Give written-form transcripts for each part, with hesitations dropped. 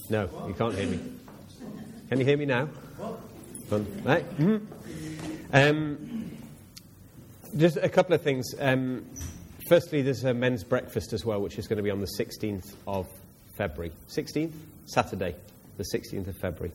No, you can't hear me. Can you hear me now? Right? Just a couple of things. Firstly, there's a men's breakfast as well, which is going to be on the 16th of February. 16th? Saturday, the 16th of February.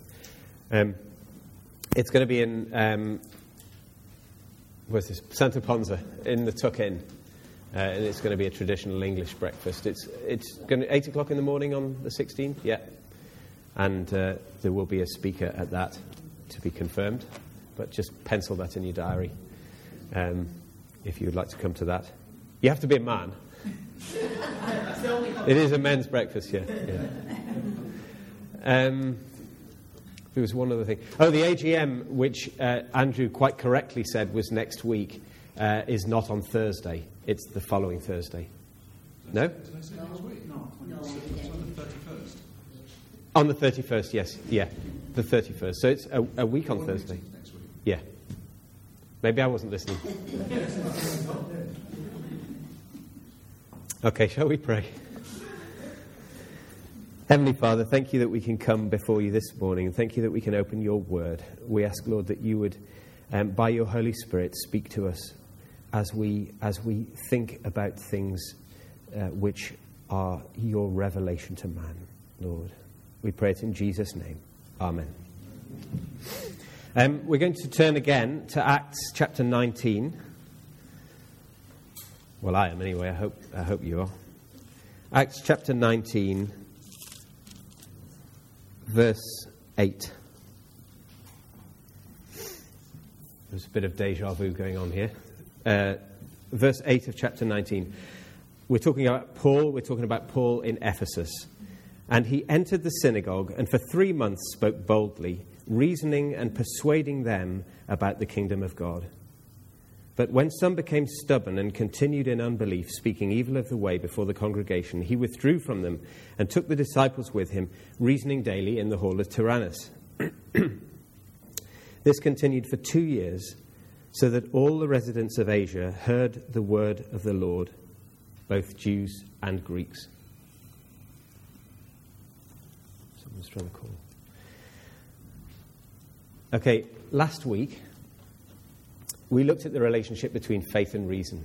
It's going to be in, where's this? Santa Ponsa, in the Tuck Inn. And it's going to be a traditional English breakfast. It's going to 8 o'clock in the morning on the 16th, yeah. And there will be a speaker at that to be confirmed. But just pencil that in your diary if you would like to come to that. You have to be a man. It is a men's breakfast, yeah. There was one other thing. Oh, the AGM, which Andrew quite correctly said was next week, is not on Thursday. It's the following Thursday. No? Did I say next week? No. It's on the 31st. On the 31st, yes. Yeah, the 31st. So it's a week on Thursday. Next week. Yeah. Maybe I wasn't listening. Okay, shall we pray? Heavenly Father, thank you that we can come before you this morning, and thank you that we can open your word. We ask, Lord, that you would, by your Holy Spirit, speak to us as we think about things which are your revelation to man, Lord. We pray it in Jesus' name. Amen. We're going to turn again to Acts chapter 19. Well, I am anyway. I hope you are. Acts chapter 19, verse 8. There's a bit of deja vu going on here. Verse 8 of chapter 19. We're talking about Paul in Ephesus. And he entered the synagogue and for 3 months spoke boldly, reasoning and persuading them about the kingdom of God. But when some became stubborn and continued in unbelief, speaking evil of the way before the congregation, he withdrew from them and took the disciples with him, reasoning daily in the hall of Tyrannus. This continued for 2 years, so that all the residents of Asia heard the word of the Lord, both Jews and Greeks. Someone's trying to call. Okay, last week we looked at the relationship between faith and reason.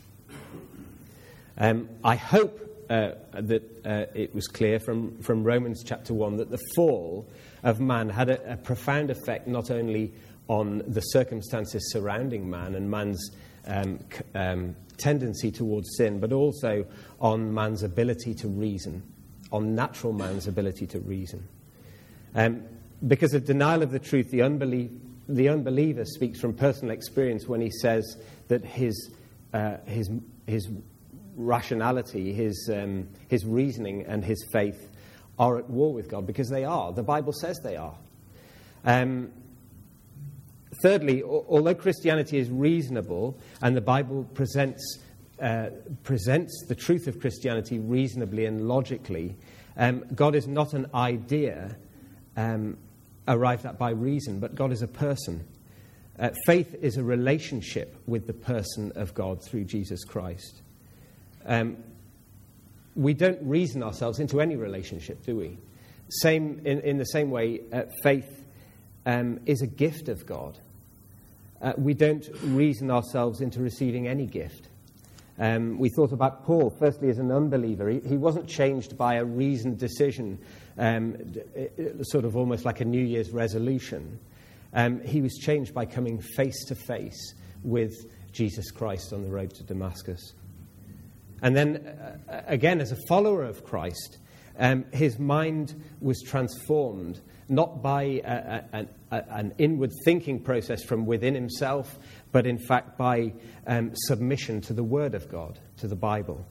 I hope that it was clear from Romans chapter 1 that the fall of man had a profound effect not only on the circumstances surrounding man and man's tendency towards sin, but also on man's ability to reason, on natural man's ability to reason. Because of denial of the truth, the unbeliever speaks from personal experience when he says that his rationality, his reasoning and his faith are at war with God, because they are. The Bible says they are. Thirdly, although Christianity is reasonable and the Bible presents the truth of Christianity reasonably and logically, God is not an idea arrived at by reason, but God is a person. Faith is a relationship with the person of God through Jesus Christ. We don't reason ourselves into any relationship, do we? In the same way, faith is a gift of God. We don't reason ourselves into receiving any gift. We thought about Paul, firstly, as an unbeliever. He wasn't changed by a reasoned decision, sort of almost like a New Year's resolution. He was changed by coming face to face with Jesus Christ on the road to Damascus. And then, again, as a follower of Christ, his mind was transformed, not by an inward thinking process from within himself, but in fact by submission to the Word of God, to the Bible.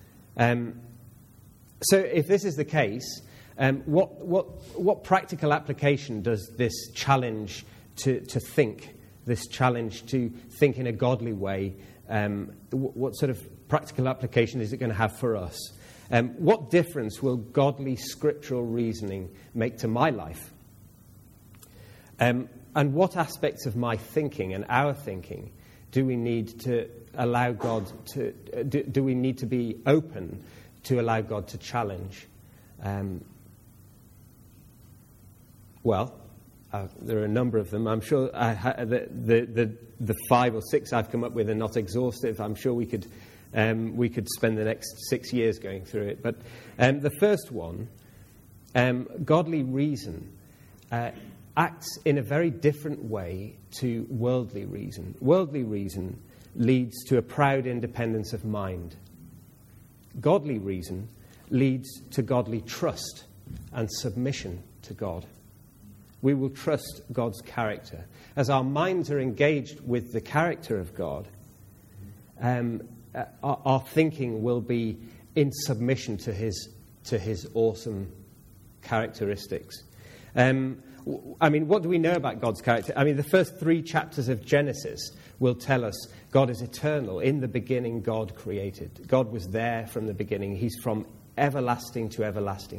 So if this is the case, what practical application does this challenge to think, this challenge to think in a godly way, what sort of practical application is it going to have for us? What difference will godly scriptural reasoning make to my life? And what aspects of my thinking and our thinking do we need to allow God to... do we need to be open to allow God to challenge? Well, there are a number of them. I'm sure the 5 or 6 I've come up with are not exhaustive. I'm sure we could spend the next 6 years going through it. But the first one, godly reason, acts in a very different way to worldly reason. Worldly reason leads to a proud independence of mind. Godly reason leads to godly trust and submission to God. We will trust God's character. As our minds are engaged with the character of God, our thinking will be in submission to his awesome characteristics. What do we know about God's character? The first 3 chapters of Genesis will tell us God is eternal. In the beginning, God created. God was there from the beginning. He's from everlasting to everlasting.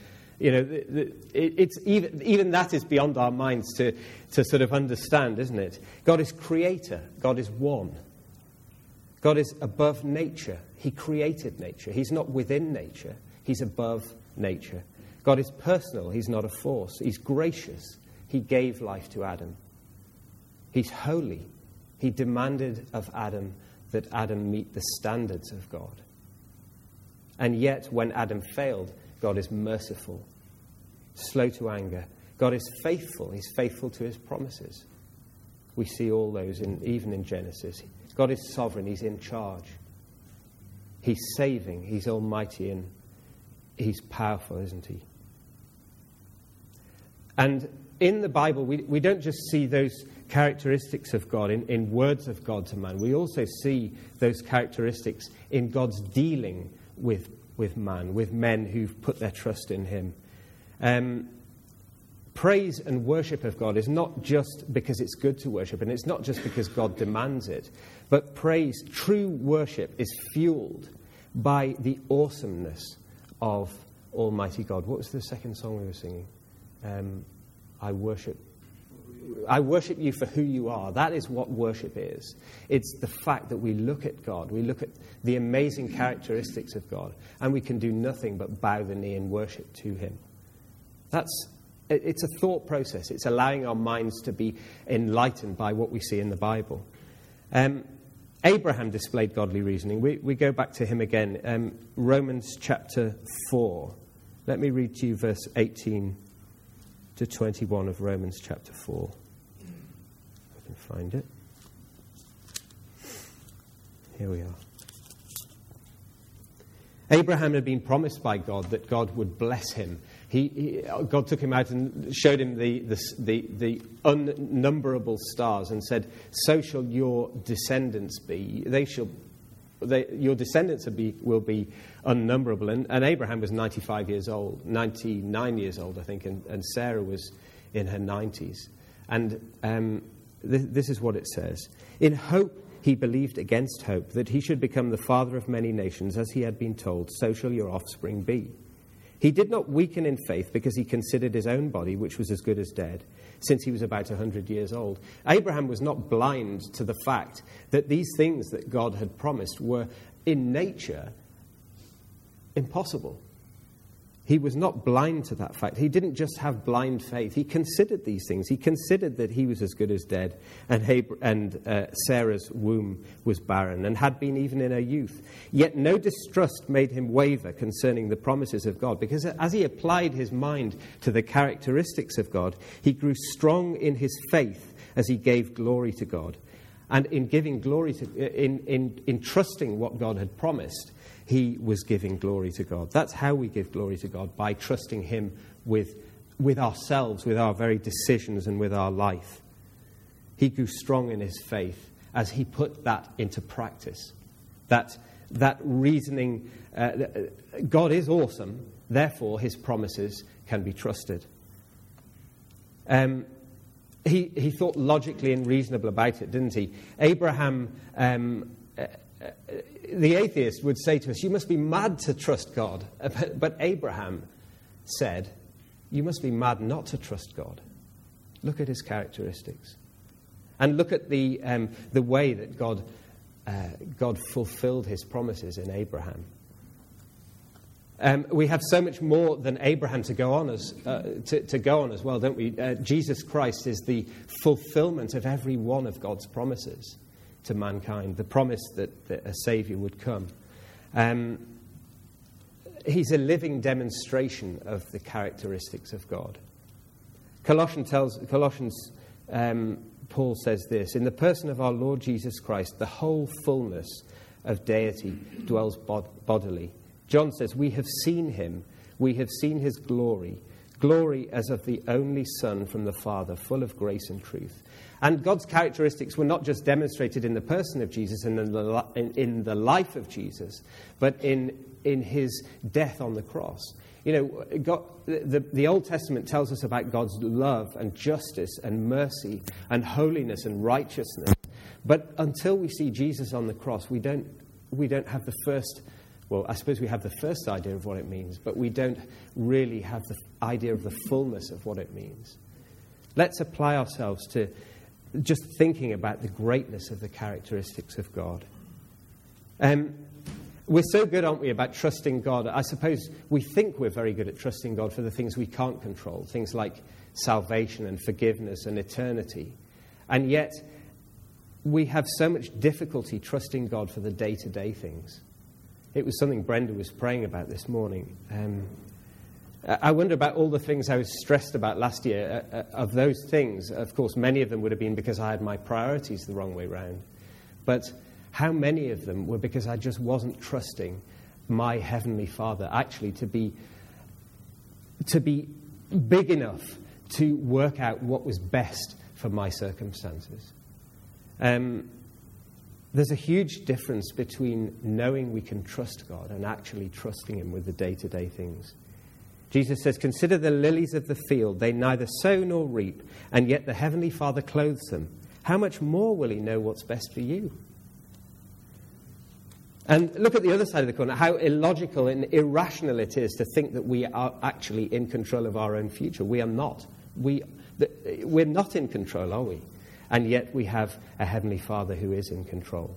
It's even that is beyond our minds to sort of understand, isn't it? God is creator. God is one. God is above nature. He created nature. He's not within nature. He's above nature. God is personal. He's not a force. He's gracious. He gave life to Adam. He's holy. He demanded of Adam that Adam meet the standards of God. And yet, when Adam failed, God is merciful, slow to anger. God is faithful. He's faithful to his promises. We see all those even in Genesis. God is sovereign. He's in charge. He's saving. He's almighty, and he's powerful, isn't he? And in the Bible, we don't just see those characteristics of God in words of God to man. We also see those characteristics in God's dealing with man, with men who've put their trust in him. Praise and worship of God is not just because it's good to worship, and it's not just because God demands it, but praise, true worship, is fueled by the awesomeness of Almighty God. What was the second song we were singing? I worship you for who you are. That is what worship is. It's the fact that we look at God, we look at the amazing characteristics of God, and we can do nothing but bow the knee and worship to him. It's a thought process. It's allowing our minds to be enlightened by what we see in the Bible. Abraham displayed godly reasoning. We go back to him again. Romans chapter 4. Let me read to you verse 18 to 21 of Romans chapter 4. I can find it. Here we are. Abraham had been promised by God that God would bless him. God took him out and showed him the unnumberable stars and said, "So shall your descendants be. Your descendants will be unnumberable." And Abraham was 99 years old, I think, and Sarah was in her 90s. And this is what it says. In hope he believed against hope, that he should become the father of many nations, as he had been told, "So shall your offspring be." He did not weaken in faith because he considered his own body, which was as good as dead, since he was about 100 years old. Abraham was not blind to the fact that these things that God had promised were, in nature, impossible. He was not blind to that fact. He didn't just have blind faith. He considered these things. He considered that he was as good as dead, and Sarah's womb was barren and had been even in her youth. Yet no distrust made him waver concerning the promises of God, because as he applied his mind to the characteristics of God, he grew strong in his faith as he gave glory to God. And in giving glory to, in trusting what God had promised, he was giving glory to God. That's how we give glory to God, by trusting him with ourselves, with our very decisions and with our life. He grew strong in his faith as he put that into practice. That reasoning, God is awesome, therefore his promises can be trusted. He thought logically and reasonable about it, didn't he? Abraham... the atheist would say to us, "You must be mad to trust God." But Abraham said, "You must be mad not to trust God." Look at his characteristics. And look at the way that God fulfilled his promises in Abraham. We have so much more than Abraham to go on as well, don't we? Jesus Christ is the fulfillment of every one of God's promises to mankind, the promise that a Saviour would come. He's a living demonstration of the characteristics of God. Colossians, Paul says this, in the person of our Lord Jesus Christ, the whole fullness of deity dwells bodily. John says, we have seen him, we have seen his glory as of the only Son from the Father, full of grace and truth. And God's characteristics were not just demonstrated in the person of Jesus and in the life of Jesus, but in his death on the cross. You know, the Old Testament tells us about God's love and justice and mercy and holiness and righteousness. But until we see Jesus on the cross, we don't have the first. Well, I suppose we have the first idea of what it means, but we don't really have the idea of the fullness of what it means. Let's apply ourselves to just thinking about the greatness of the characteristics of God. We're so good, aren't we, about trusting God? I suppose we think we're very good at trusting God for the things we can't control, things like salvation and forgiveness and eternity. And yet, we have so much difficulty trusting God for the day-to-day things. It was something Brenda was praying about this morning. I wonder about all the things I was stressed about last year. Of those things, of course, many of them would have been because I had my priorities the wrong way round. But how many of them were because I just wasn't trusting my Heavenly Father actually to be big enough to work out what was best for my circumstances. There's a huge difference between knowing we can trust God and actually trusting him with the day-to-day things. Jesus says, consider the lilies of the field. They neither sow nor reap, and yet the Heavenly Father clothes them. How much more will he know what's best for you? And look at the other side of the coin, how illogical and irrational it is to think that we are actually in control of our own future. We are not. We're not in control, are we? And yet we have a Heavenly Father who is in control.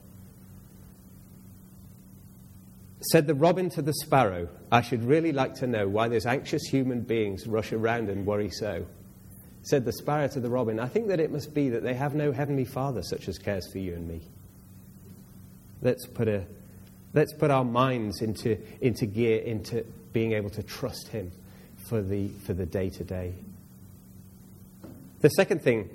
Said the robin to the sparrow, I should really like to know why those anxious human beings rush around and worry so. Said the sparrow to the robin, I think that it must be that they have no Heavenly Father such as cares for you and me. Let's put our minds into gear, into being able to trust him for the day-to-day. The second thing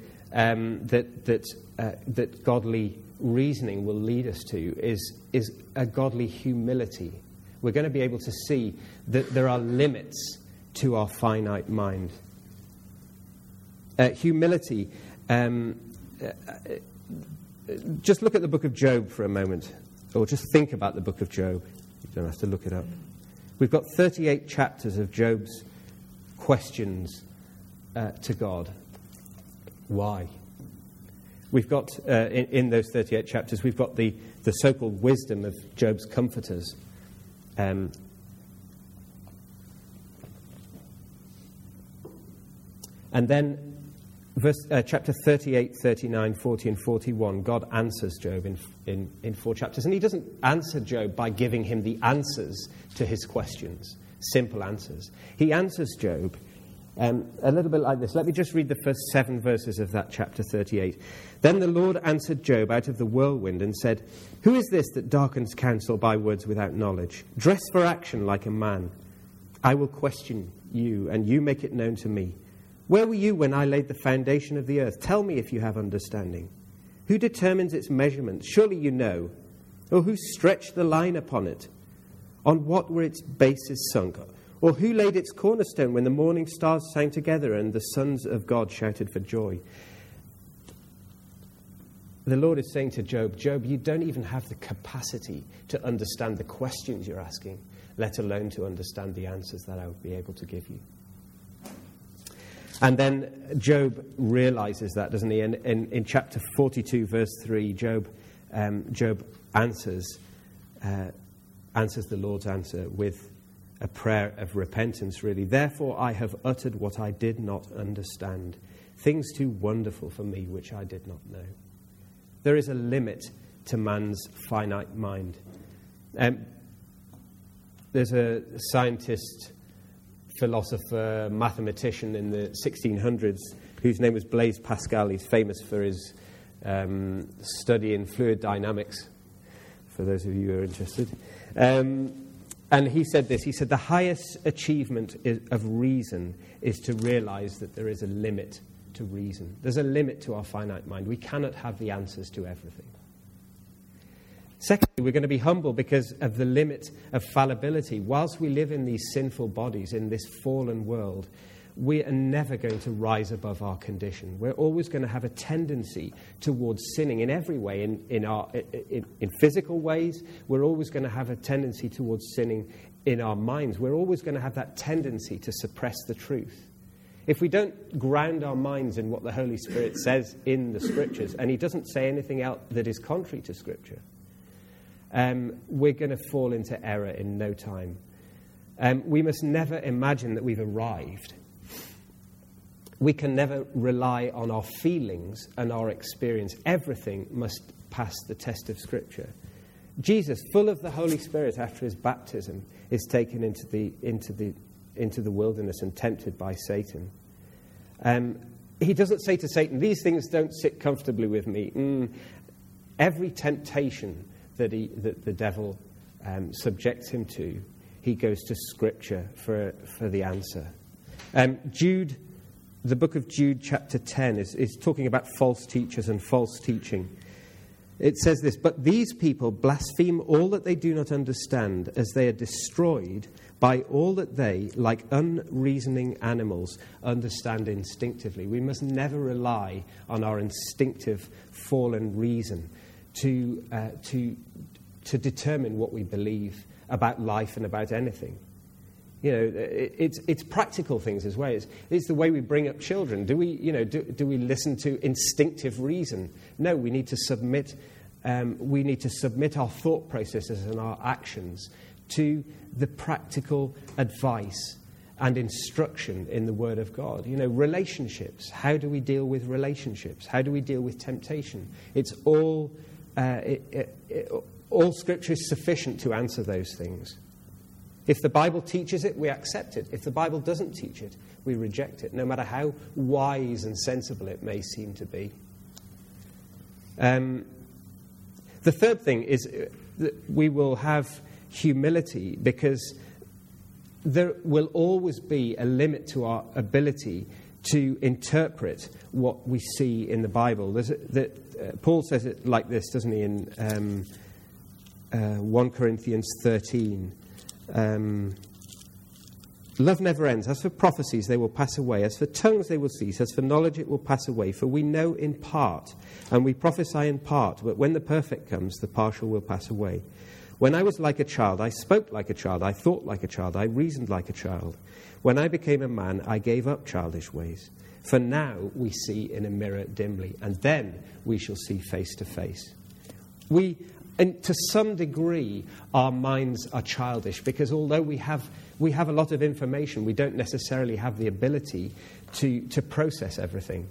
that godly reasoning will lead us to is a godly humility. We're going to be able to see that there are limits to our finite mind. Humility. Just look at the book of Job for a moment, or just think about the book of Job. You don't have to look it up. We've got 38 chapters of Job's questions to God. Why? We've got, in those 38 chapters, we've got the so-called wisdom of Job's comforters. And then chapter 38, 39, 40 and 41, God answers Job in 4 chapters. And he doesn't answer Job by giving him the answers to his questions, simple answers. He answers Job a little bit like this. Let me just read the first 7 verses of that chapter 38. Then the Lord answered Job out of the whirlwind and said, who is this that darkens counsel by words without knowledge? Dress for action like a man. I will question you, and you make it known to me. Where were you when I laid the foundation of the earth? Tell me if you have understanding. Who determines its measurements? Surely you know. Or who stretched the line upon it? On what were its bases sunk? Or who laid its cornerstone when the morning stars sang together and the sons of God shouted for joy? The Lord is saying to Job, Job, you don't even have the capacity to understand the questions you're asking, let alone to understand the answers that I would be able to give you. And then Job realizes that, doesn't he? And in chapter 42, verse 3, Job answers the Lord's answer with a prayer of repentance, really. Therefore I have uttered what I did not understand, things too wonderful for me which I did not know. There is a limit to man's finite mind. There's a scientist, philosopher, mathematician in the 1600s whose name was Blaise Pascal. He's famous for his study in fluid dynamics, for those of you who are interested. And he said this, he said, the highest achievement of reason is to realize that there is a limit to reason. There's a limit to our finite mind. We cannot have the answers to everything. Secondly, we're going to be humble because of the limit of fallibility. Whilst we live in these sinful bodies, in this fallen world, we are never going to rise above our condition. We're always going to have a tendency towards sinning in every way. In physical ways, we're always going to have a tendency towards sinning in our minds. We're always going to have that tendency to suppress the truth. If we don't ground our minds in what the Holy Spirit says in the Scriptures, and he doesn't say anything else that is contrary to Scripture, we're going to fall into error in no time. We must never imagine that we've arrived. We can never rely on our feelings and our experience. Everything must pass the test of Scripture. Jesus, full of the Holy Spirit after his baptism, is taken into the wilderness and tempted by Satan. He doesn't say to Satan, these things don't sit comfortably with me. Every temptation that the devil subjects him to, he goes to Scripture for the answer. Jude, the book of Jude, chapter 10, is talking about false teachers and false teaching. It says this, but these people blaspheme all that they do not understand, as they are destroyed by all that they, like unreasoning animals, understand instinctively. We must never rely on our instinctive fallen reason to determine what we believe about life and about anything. You know, it's practical things as well. It's the way we bring up children. Do we listen to instinctive reason? No, we need to submit. We need to submit our thought processes and our actions to the practical advice and instruction in the Word of God. You know, relationships. How do we deal with relationships? How do we deal with temptation? It's all Scripture is sufficient to answer those things. If the Bible teaches it, we accept it. If the Bible doesn't teach it, we reject it, no matter how wise and sensible it may seem to be. The third thing is that we will have humility, because there will always be a limit to our ability to interpret what we see in the Bible. Paul says it like this, doesn't he, in 1 Corinthians 13. Love never ends. As for prophecies, they will pass away. As for tongues, they will cease. As for knowledge, it will pass away. For we know in part, and we prophesy in part. But when the perfect comes, the partial will pass away. When I was like a child, I spoke like a child. I thought like a child. I reasoned like a child. When I became a man, I gave up childish ways. For now we see in a mirror dimly, and then we shall see face to face. And to some degree, our minds are childish, because although we have a lot of information, we don't necessarily have the ability to process everything.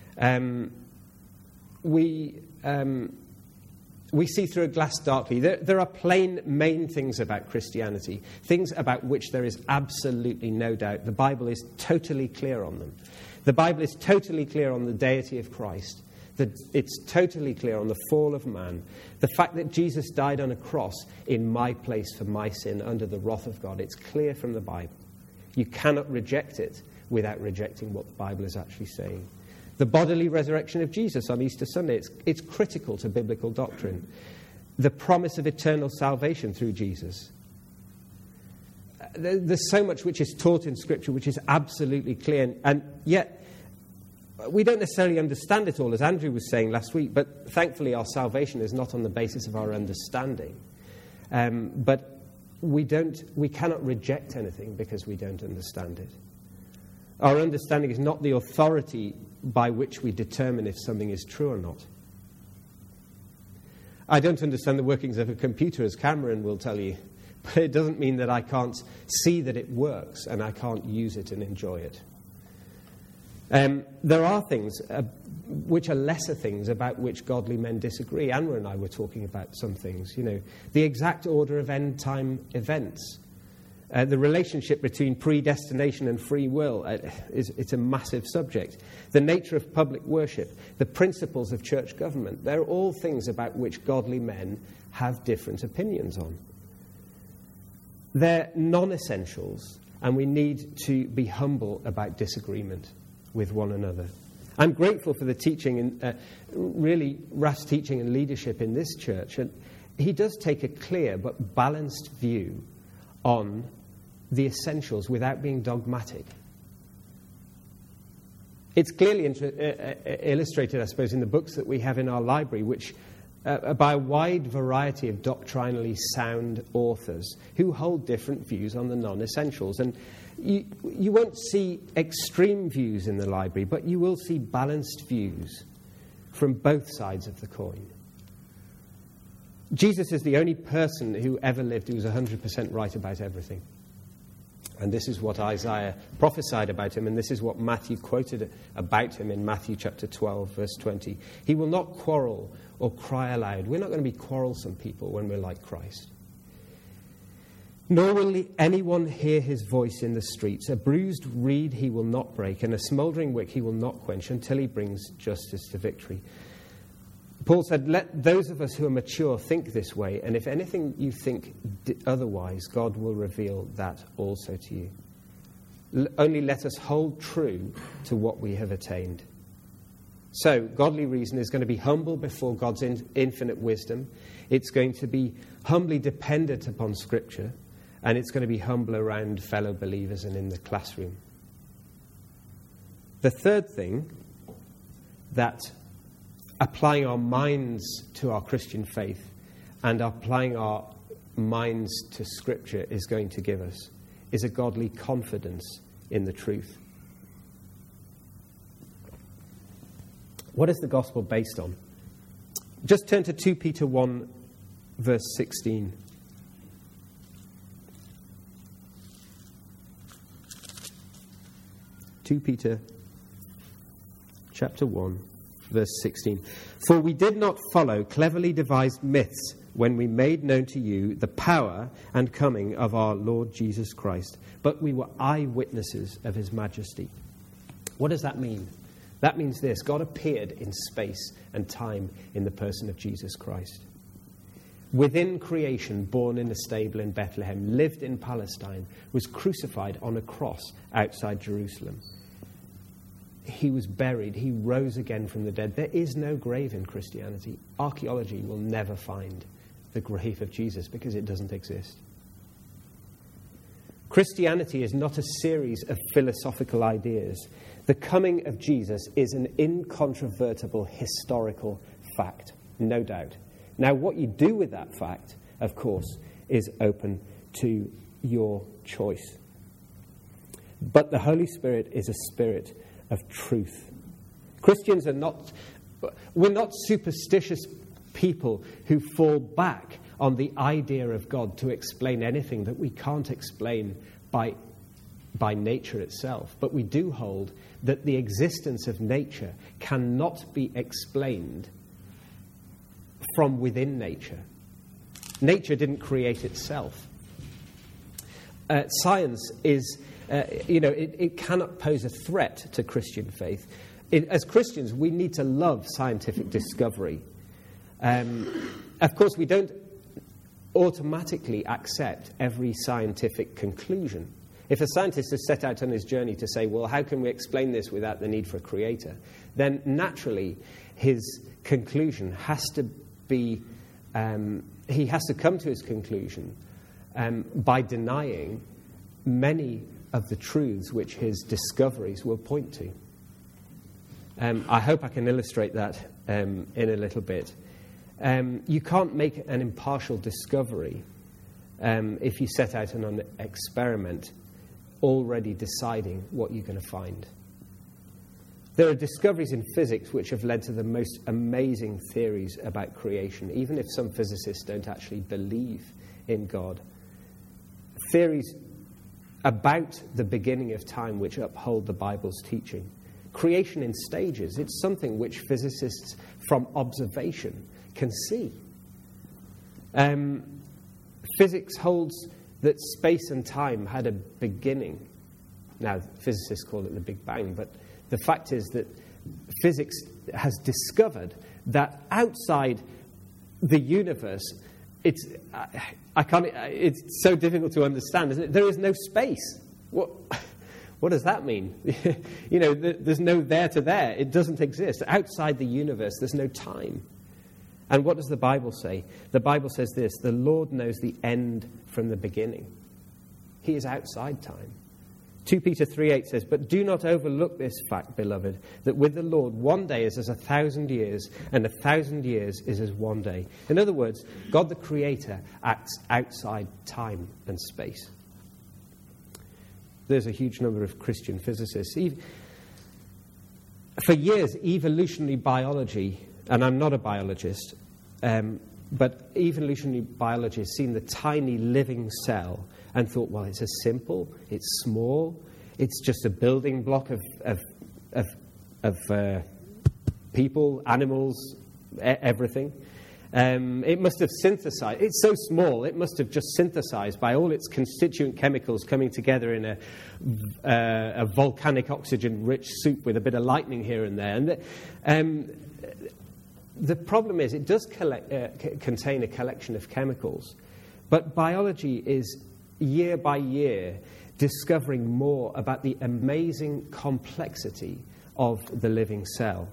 We see through a glass darkly. There are plain main things about Christianity, things about which there is absolutely no doubt. The Bible is totally clear on them. The Bible is totally clear on the deity of Christ. It's totally clear on the fall of man. The fact that Jesus died on a cross in my place for my sin under the wrath of God. It's clear from the Bible. You cannot reject it without rejecting what the Bible is actually saying. The bodily resurrection of Jesus on Easter Sunday, it's critical to biblical doctrine. The promise of eternal salvation through Jesus. There's so much which is taught in Scripture which is absolutely clear, and yet we don't necessarily understand it all, as Andrew was saying last week, but thankfully our salvation is not on the basis of our understanding. But we cannot reject anything because we don't understand it. Our understanding is not the authority by which we determine if something is true or not. I don't understand the workings of a computer, as Cameron will tell you, but it doesn't mean that I can't see that it works and I can't use it and enjoy it. There are things which are lesser things about which godly men disagree. Anna and I were talking about some things, you know, the exact order of end-time events. The relationship between predestination and free will, it's a massive subject. The nature of public worship, the principles of church government, they're all things about which godly men have different opinions on. They're non-essentials, and we need to be humble about disagreement with one another. I'm grateful for the teaching, really Raf's teaching and leadership in this church. And he does take a clear but balanced view on the essentials without being dogmatic. It's clearly illustrated, I suppose, in the books that we have in our library, which by a wide variety of doctrinally sound authors who hold different views on the non-essentials. And you won't see extreme views in the library, but you will see balanced views from both sides of the coin. Jesus is the only person who ever lived who was 100% right about everything. And this is what Isaiah prophesied about him, and this is what Matthew quoted about him in Matthew chapter 12, verse 20. He will not quarrel or cry aloud. We're not going to be quarrelsome people when we're like Christ. Nor will anyone hear his voice in the streets. A bruised reed he will not break, and a smouldering wick he will not quench until he brings justice to victory. Paul said, let those of us who are mature think this way, and if anything you think otherwise, God will reveal that also to you. Only let us hold true to what we have attained. So, godly reason is going to be humble before God's infinite wisdom. It's going to be humbly dependent upon Scripture, and it's going to be humble around fellow believers and in the classroom. The third thing that applying our minds to our Christian faith and applying our minds to Scripture is going to give us is a godly confidence in the truth. What is the gospel based on? Just turn to 2 Peter 1, verse 16. 2 Peter chapter 1. Verse 16. For we did not follow cleverly devised myths when we made known to you the power and coming of our Lord Jesus Christ, but we were eyewitnesses of his majesty. What does that mean? That means this: God appeared in space and time in the person of Jesus Christ. Within creation, born in a stable in Bethlehem, lived in Palestine, was crucified on a cross outside Jerusalem. He was buried. He rose again from the dead. There is no grave in Christianity. Archaeology will never find the grave of Jesus because it doesn't exist. Christianity is not a series of philosophical ideas. The coming of Jesus is an incontrovertible historical fact, no doubt. Now, what you do with that fact, of course, is open to your choice. But the Holy Spirit is a spirit of truth. Christians we're not superstitious people who fall back on the idea of God to explain anything that we can't explain by nature itself. But we do hold that the existence of nature cannot be explained from within nature. Nature didn't create itself. Science is it cannot pose a threat to Christian faith. As Christians, we need to love scientific discovery. Of course, we don't automatically accept every scientific conclusion. If a scientist has set out on his journey to say, well, how can we explain this without the need for a creator? Then naturally, his conclusion has to be, he has to come to his conclusion by denying many of the truths which his discoveries will point to. I hope I can illustrate that in a little bit. You can't make an impartial discovery if you set out on an experiment already deciding what you're going to find. There are discoveries in physics which have led to the most amazing theories about creation, even if some physicists don't actually believe in God. Theories about the beginning of time which uphold the Bible's teaching. Creation in stages, it's something which physicists from observation can see. Physics holds that space and time had a beginning. Now, physicists call it the Big Bang, but the fact is that physics has discovered that outside the universe, it's so difficult to understand, isn't it? There is no space. What does that mean? There's no there to there. It doesn't exist. Outside the universe, there's no time. And what does the Bible say? The Bible says this: the Lord knows the end from the beginning. He is outside time. 2 Peter 3:8 says, "But do not overlook this fact, beloved, that with the Lord 1 day is as 1,000 years, and 1,000 years is as 1 day." In other words, God the Creator acts outside time and space. There's a huge number of Christian physicists. For years, evolutionary biology, and I'm not a biologist, but evolutionary biology has seen the tiny living cell and thought, well, it's as simple, it's small, it's just a building block of people, animals, everything. It must have synthesized. It's so small, it must have just synthesized by all its constituent chemicals coming together in a volcanic oxygen-rich soup with a bit of lightning here and there. And the problem is it does contain a collection of chemicals, but biology is year by year discovering more about the amazing complexity of the living cell.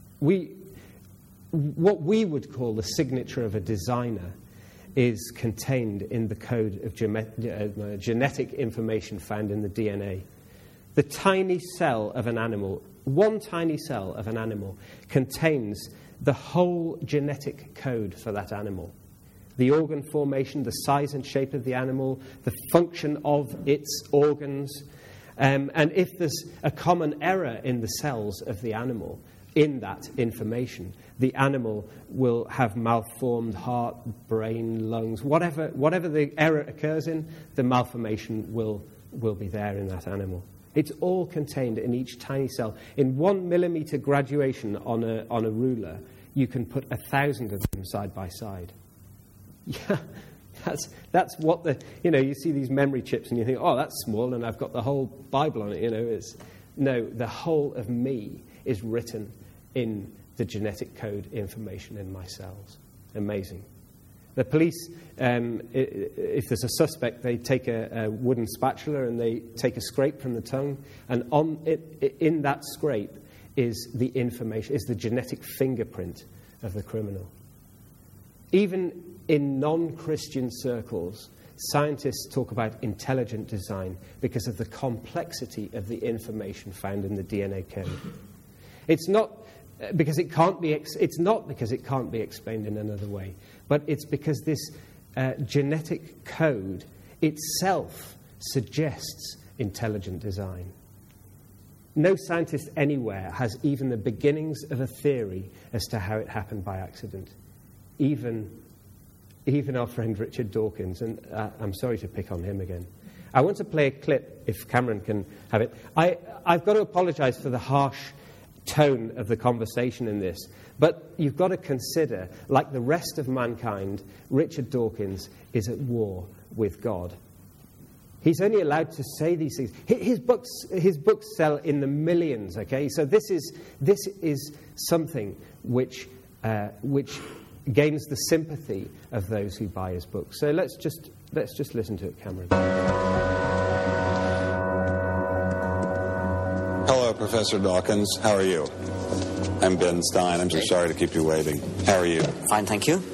What we would call the signature of a designer is contained in the code of genetic information found in the DNA. The tiny cell of an animal, one tiny cell of an animal, contains the whole genetic code for that animal. The organ formation, the size and shape of the animal, the function of its organs. And if there's a common error in the cells of the animal, in that information, the animal will have malformed heart, brain, lungs, whatever the error occurs in, the malformation will be there in that animal. It's all contained in each tiny cell. In 1 millimeter graduation on a ruler, you can put 1,000 of them side by side. Yeah, that's what you see these memory chips and you think, oh, that's small and I've got the whole Bible on it, No, the whole of me is written in the genetic code information in my cells. Amazing. The police, if there's a suspect, they take a wooden spatula and they take a scrape from the tongue, and in that scrape is the information, is the genetic fingerprint of the criminal. Even in non-Christian circles, scientists talk about intelligent design because of the complexity of the information found in the DNA code. It's not because it can't be explained in another way, but it's because this genetic code itself suggests intelligent design. No scientist anywhere has even the beginnings of a theory as to how it happened by accident. Even our friend Richard Dawkins, and I'm sorry to pick on him again. I want to play a clip, if Cameron can have it. I've got to apologise for the harsh tone of the conversation in this, but you've got to consider, like the rest of mankind, Richard Dawkins is at war with God. He's only allowed to say these things. His books sell in the millions, okay? So this is something which gains the sympathy of those who buy his books. So let's just listen to it, Cameron. Hello, Professor Dawkins. How are you? I'm Ben Stein. I'm so sorry to keep you waiting. How are you? Fine, thank you.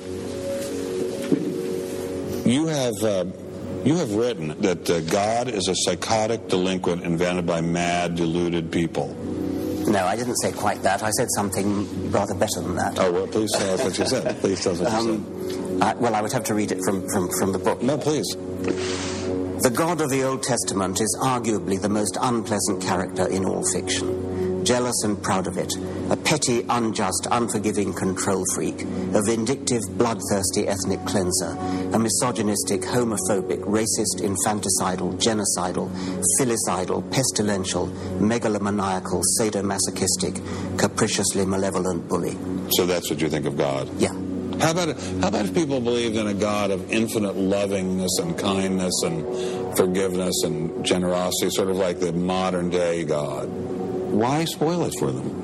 You have written that God is a psychotic delinquent invented by mad, deluded people. No, I didn't say quite that. I said something rather better than that. Oh, well, please tell us what you said. Please tell us what you said. Well, I would have to read it from the book. No, please. The God of the Old Testament is arguably the most unpleasant character in all fiction. Jealous and proud of it, a petty, unjust, unforgiving control freak, a vindictive, bloodthirsty ethnic cleanser, a misogynistic, homophobic, racist, infanticidal, genocidal, filicidal, pestilential, megalomaniacal, sadomasochistic, capriciously malevolent bully. So that's what you think of God? Yeah. How about if people believed in a God of infinite lovingness and kindness and forgiveness and generosity, sort of like the modern day God? Why spoil it for them?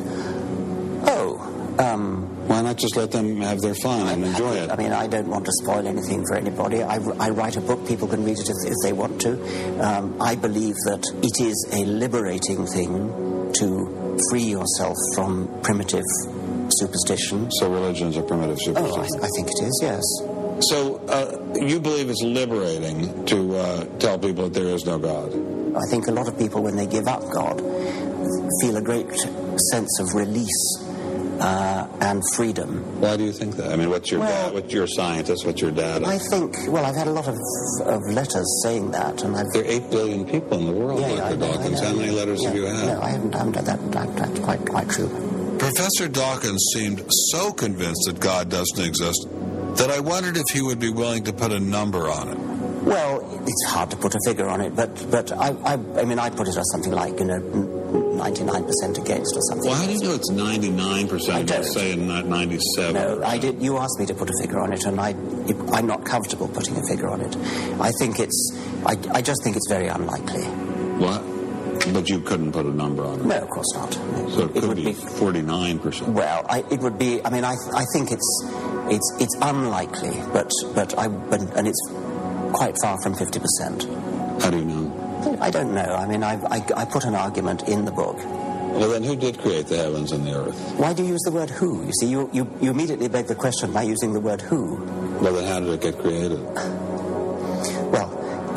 Why not just let them have their fun and enjoy it? I mean, I don't want to spoil anything for anybody. I write a book, people can read it if they want to. I believe that it is a liberating thing to free yourself from primitive superstition. So religion is a primitive superstition? Oh, I think it is, yes. So you believe it's liberating to tell people that there is no God? I think a lot of people, when they give up God, feel a great sense of release and freedom. Why do you think that? I mean, what's your dad? What's your scientist? What's your dad? I think, I've had a lot of letters saying that, and there are 8 billion people in the world, Dr. Dawkins. How many letters have you had? No, I haven't done that. That's quite true. Professor Dawkins seemed so convinced that God doesn't exist that I wondered if he would be willing to put a number on it. Well, it's hard to put a figure on it, but I mean, I put it as something like, 99% against or something. Well, how do you know it's 99%? I don't. Say not 97. No, I did. You asked me to put a figure on it, and I'm not comfortable putting a figure on it. I think I just think it's very unlikely. What? But you couldn't put a number on it? No, of course not. So it could be 49%. Well, it would be. I mean, I think it's unlikely, but it's quite far from 50%. How do you know? I don't know. I mean, I put an argument in the book. Well, then who did create the heavens and the earth? Why do you use the word who? You see, you immediately beg the question by using the word who. Well, then how did it get created? Well,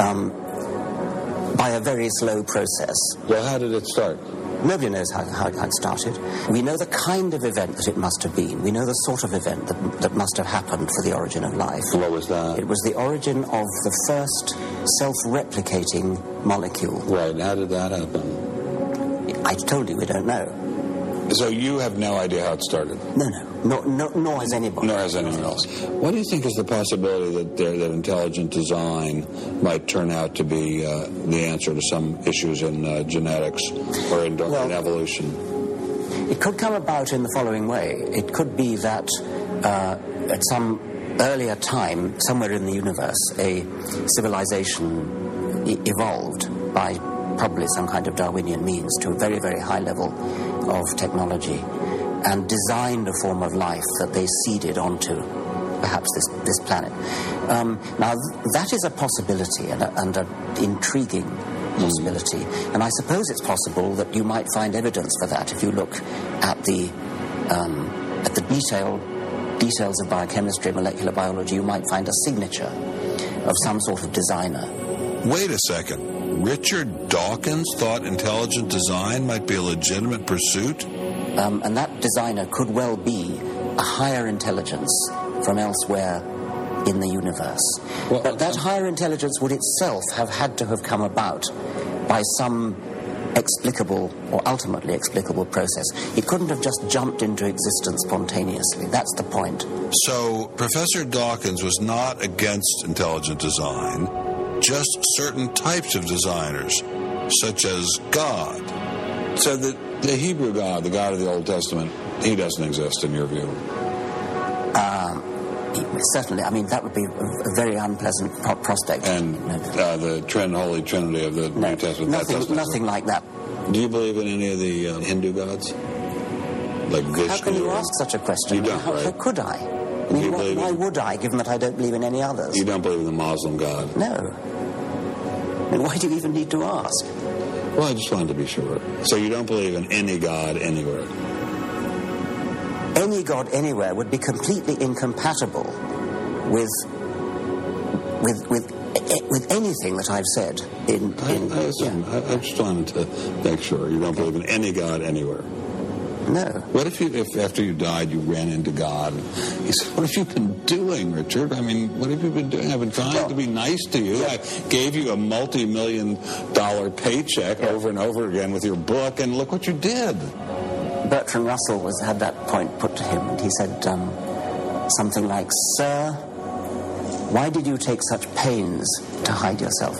by a very slow process. Well, how did it start? Nobody knows how it started. We know the kind of event that it must have been. We know the sort of event that must have happened for the origin of life. What was that? It was the origin of the first self-replicating molecule. Right, and how did that happen? I told you we don't know. So you have no idea how it started? No, nor has anybody. Nor has anyone else. What do you think is the possibility that intelligent design might turn out to be the answer to some issues in genetics or in evolution? It could come about in the following way. It could be that at some earlier time, somewhere in the universe, a civilization evolved by probably some kind of Darwinian means to a very, very high level of technology and designed a form of life that they seeded onto perhaps this planet. Now, that is a possibility and an intriguing possibility. And I suppose it's possible that you might find evidence for that if you look at the details of biochemistry, molecular biology. You might find a signature of some sort of designer. Wait a second. Richard Dawkins thought intelligent design might be a legitimate pursuit? And that designer could well be a higher intelligence from elsewhere in the universe. Well, but that higher intelligence would itself have had to have come about by some explicable or ultimately explicable process. It couldn't have just jumped into existence spontaneously. That's the point. So Professor Dawkins was not against intelligent design, just certain types of designers, such as God. So the Hebrew God, the God of the Old Testament, he doesn't exist in your view? Certainly. I mean, that would be a very unpleasant prospect. And the Holy Trinity of the New Testament? Nothing like that. Do you believe in any of the Hindu gods? Like Vishnu? How can you ask such a question? You don't, right? How could I? I mean, why would I, given that I don't believe in any others? You don't believe in the Muslim God? No. I mean, why do you even need to ask? Well, I just wanted to be sure. So you don't believe in any God anywhere? Any God anywhere would be completely incompatible with anything that I've said. I just wanted to make sure you don't believe in any God anywhere. No. What if after you died you ran into God? He said, "What have you been doing, Richard? I mean, what have you been doing? I've been trying to be nice to you. I gave you a multi-million-dollar paycheck over and over again with your book, and look what you did." Bertrand Russell had that point put to him, and he said something like, "Sir, why did you take such pains to hide yourself?"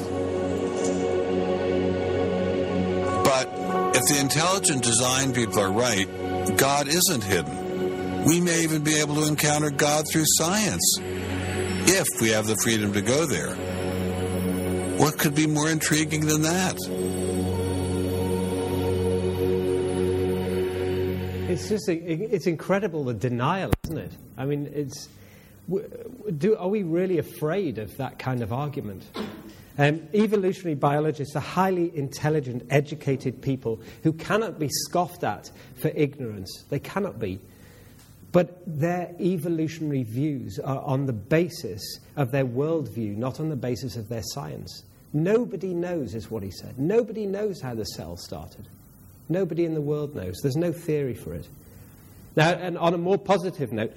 But if the intelligent design people are right, God isn't hidden. We may even be able to encounter God through science, if we have the freedom to go there. What could be more intriguing than that? It's incredible, the denial, isn't it? I mean, are we really afraid of that kind of argument? Evolutionary biologists are highly intelligent, educated people who cannot be scoffed at for ignorance. They cannot be. But their evolutionary views are on the basis of their worldview, not on the basis of their science. Nobody knows, is what he said. Nobody knows how the cell started. Nobody in the world knows. There's no theory for it. Now, and on a more positive note,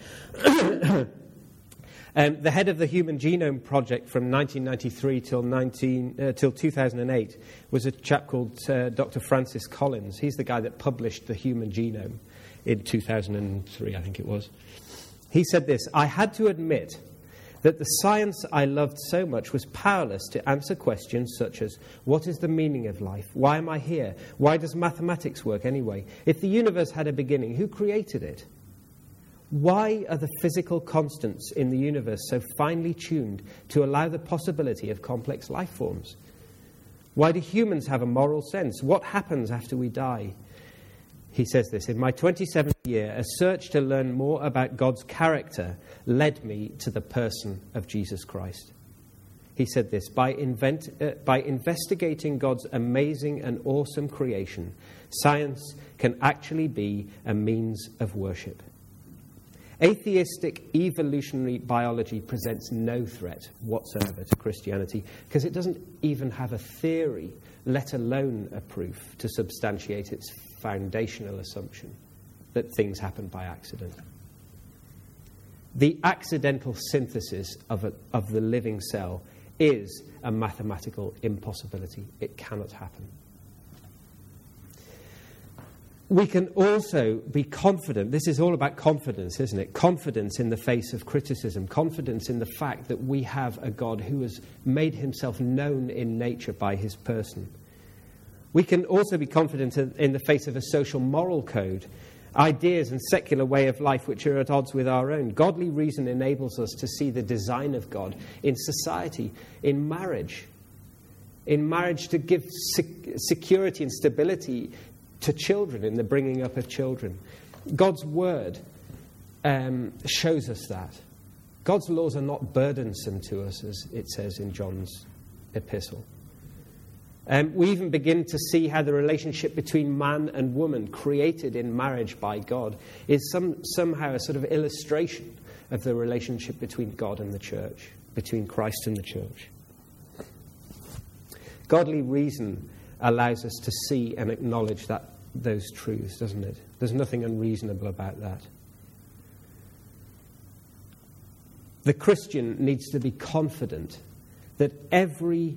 the head of the Human Genome Project from 1993 till 2008 was a chap called Dr. Francis Collins. He's the guy that published the Human Genome in 2003, I think it was. He said this: "I had to admit that the science I loved so much was powerless to answer questions such as, what is the meaning of life? Why am I here? Why does mathematics work anyway? If the universe had a beginning, who created it? Why are the physical constants in the universe so finely tuned to allow the possibility of complex life forms? Why do humans have a moral sense? What happens after we die?" He says this: "In my 27th year, a search to learn more about God's character led me to the person of Jesus Christ." He said this: by investigating God's amazing and awesome creation, science can actually be a means of worship. Atheistic evolutionary biology presents no threat whatsoever to Christianity because it doesn't even have a theory, let alone a proof, to substantiate its foundational assumption that things happen by accident. The accidental synthesis of the living cell is a mathematical impossibility. It cannot happen. We can also be confident. This is all about confidence, isn't it? Confidence in the face of criticism. Confidence in the fact that we have a God who has made himself known in nature by his person. We can also be confident in the face of a social moral code, ideas and secular way of life which are at odds with our own. Godly reason enables us to see the design of God in society, in marriage to give security and stability to children, in the bringing up of children. God's word shows us that. God's laws are not burdensome to us, as it says in John's epistle. We even begin to see how the relationship between man and woman, created in marriage by God, is somehow a sort of illustration of the relationship between God and the church, between Christ and the church. Godly reason allows us to see and acknowledge those truths, doesn't it? There's nothing unreasonable about that. The Christian needs to be confident that every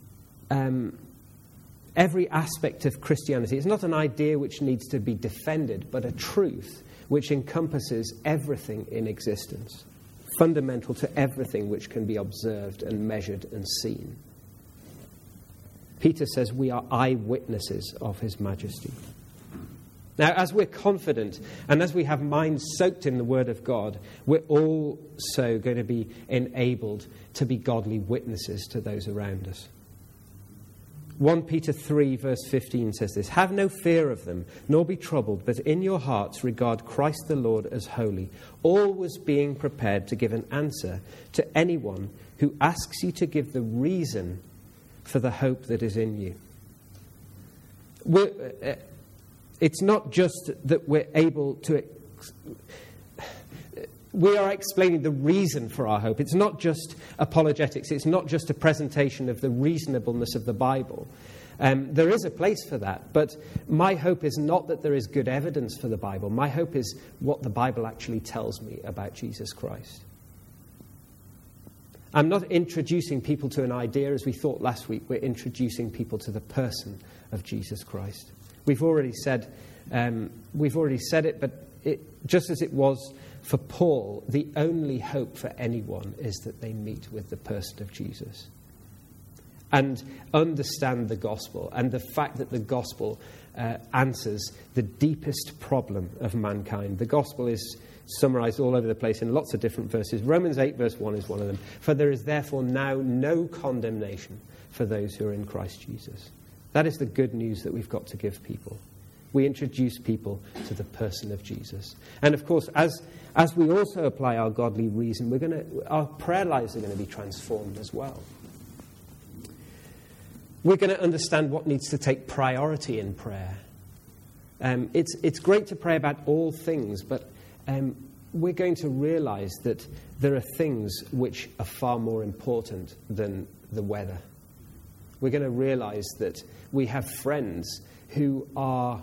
aspect of Christianity is not an idea which needs to be defended, but a truth which encompasses everything in existence, fundamental to everything which can be observed and measured and seen. Peter says we are eyewitnesses of his majesty. Now, as we're confident and as we have minds soaked in the Word of God, we're also going to be enabled to be godly witnesses to those around us. 1 Peter 3 verse 15 says this: "Have no fear of them, nor be troubled, but in your hearts regard Christ the Lord as holy, always being prepared to give an answer to anyone who asks you to give the reason for the hope that is in you." It's not just that we're able to... We are explaining the reason for our hope. It's not just apologetics. It's not just a presentation of the reasonableness of the Bible. There is a place for that, but my hope is not that there is good evidence for the Bible. My hope is what the Bible actually tells me about Jesus Christ. I'm not introducing people to an idea, as we thought last week. We're introducing people to the person of Jesus Christ. We've already said it, but just as it was for Paul, the only hope for anyone is that they meet with the person of Jesus. and understand the gospel and the fact that the gospel answers the deepest problem of mankind. The gospel is summarized all over the place in lots of different verses. Romans 8 verse 1 is one of them. For there is therefore now no condemnation for those who are in Christ Jesus. That is the good news that we've got to give people. We introduce people to the person of Jesus. And of course, as we also apply our godly reason, our prayer lives are going to be transformed as well. We're going to understand what needs to take priority in prayer. It's great to pray about all things, but we're going to realize that there are things which are far more important than the weather. We're going to realize that we have friends who are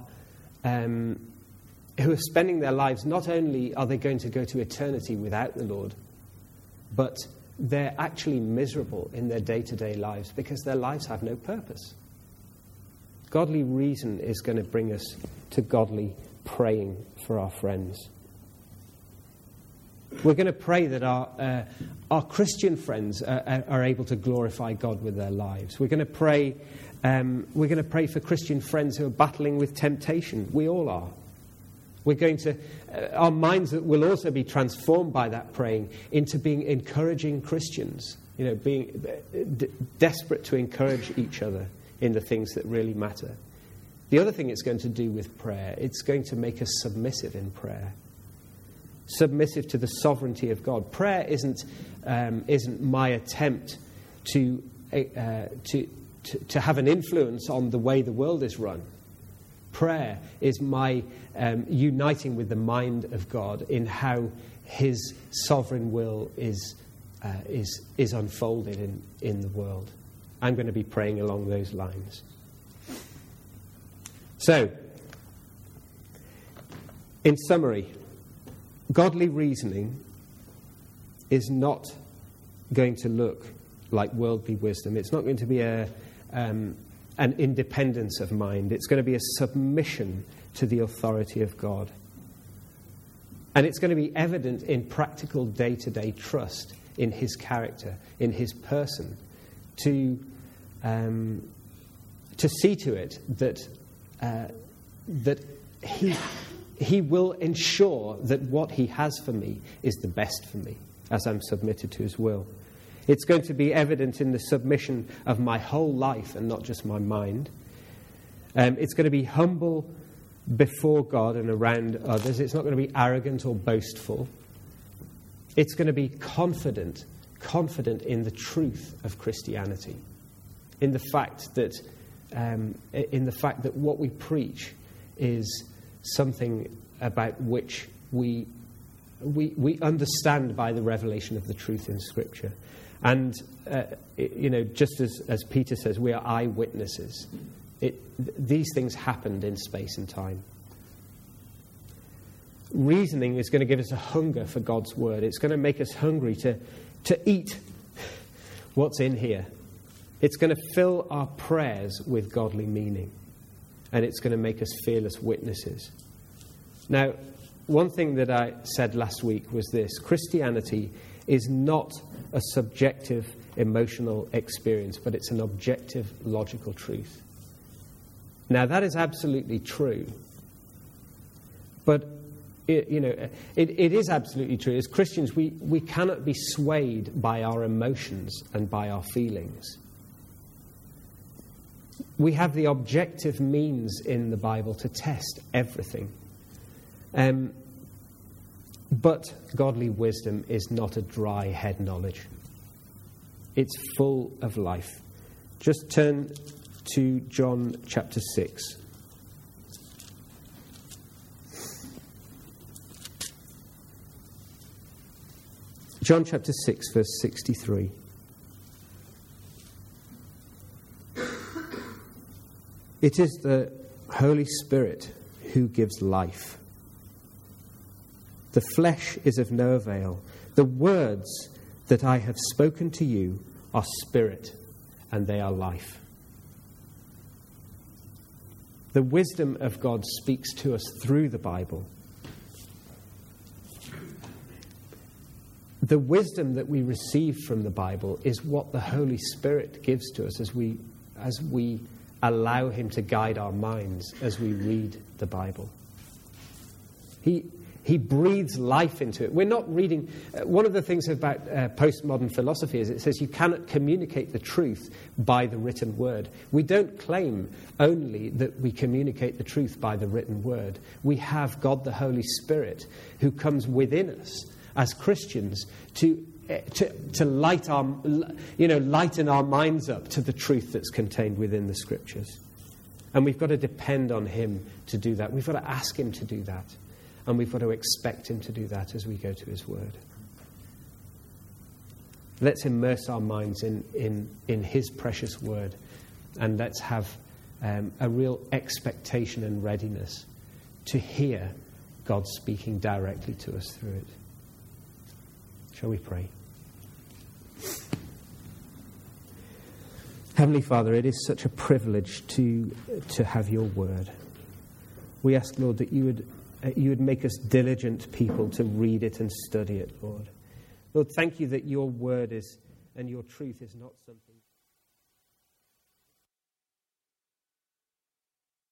spending their lives, not only are they going to go to eternity without the Lord, but they're actually miserable in their day-to-day lives because their lives have no purpose. Godly reason is going to bring us to godly praying for our friends. We're going to pray that our Christian friends are able to glorify God with their lives. We're going to pray for Christian friends who are battling with temptation. We all are. Our minds will also be transformed by that praying into being encouraging Christians, being desperate to encourage each other in the things that really matter. The other thing it's going to do with prayer, it's going to make us submissive in prayer. Submissive to the sovereignty of God. Prayer isn't my attempt to have an influence on the way the world is run. Prayer is my uniting with the mind of God in how His sovereign will is unfolded in the world. I'm going to be praying along those lines. So, in summary, godly reasoning is not going to look like worldly wisdom. It's not going to be an independence of mind. It's going to be a submission to the authority of God. And it's going to be evident in practical day-to-day trust in His character, in His person, to see to it that He will ensure that what He has for me is the best for me, as I'm submitted to His will. It's going to be evident in the submission of my whole life and not just my mind. It's going to be humble before God and around others. It's not going to be arrogant or boastful. It's going to be confident in the truth of Christianity, in the fact that what we preach is something about which we understand by the revelation of the truth in Scripture. And, just as Peter says, we are eyewitnesses. These things happened in space and time. Reasoning is going to give us a hunger for God's word. It's going to make us hungry to eat what's in here. It's going to fill our prayers with godly meaning. And it's going to make us fearless witnesses. Now, one thing that I said last week was this: Christianity is not a subjective emotional experience, but it's an objective logical truth. Now, that is absolutely true. But, it is absolutely true. As Christians, we cannot be swayed by our emotions and by our feelings. We have the objective means in the Bible to test everything. But godly wisdom is not a dry head knowledge. It's full of life. Just turn to John chapter 6. John chapter 6, verse 63. It is the Holy Spirit who gives life. The flesh is of no avail. The words that I have spoken to you are spirit, and they are life. The wisdom of God speaks to us through the Bible. the wisdom that we receive from the Bible is what the Holy Spirit gives to us as we allow him to guide our minds as we read the Bible. He breathes life into it. We're not reading... one of the things about postmodern philosophy is it says you cannot communicate the truth by the written word. We don't claim only that we communicate the truth by the written word. We have God the Holy Spirit who comes within us as Christians to lighten our minds up to the truth that's contained within the Scriptures. And we've got to depend on him to do that. We've got to ask him to do that. And we've got to expect him to do that as we go to his word. Let's immerse our minds in his precious word. And let's have a real expectation and readiness to hear God speaking directly to us through it. Shall we pray? Heavenly Father, it is such a privilege to have your word. We ask, Lord, that you would make us diligent people to read it and study it, Lord. Lord, thank you that your word is, and your truth is not something...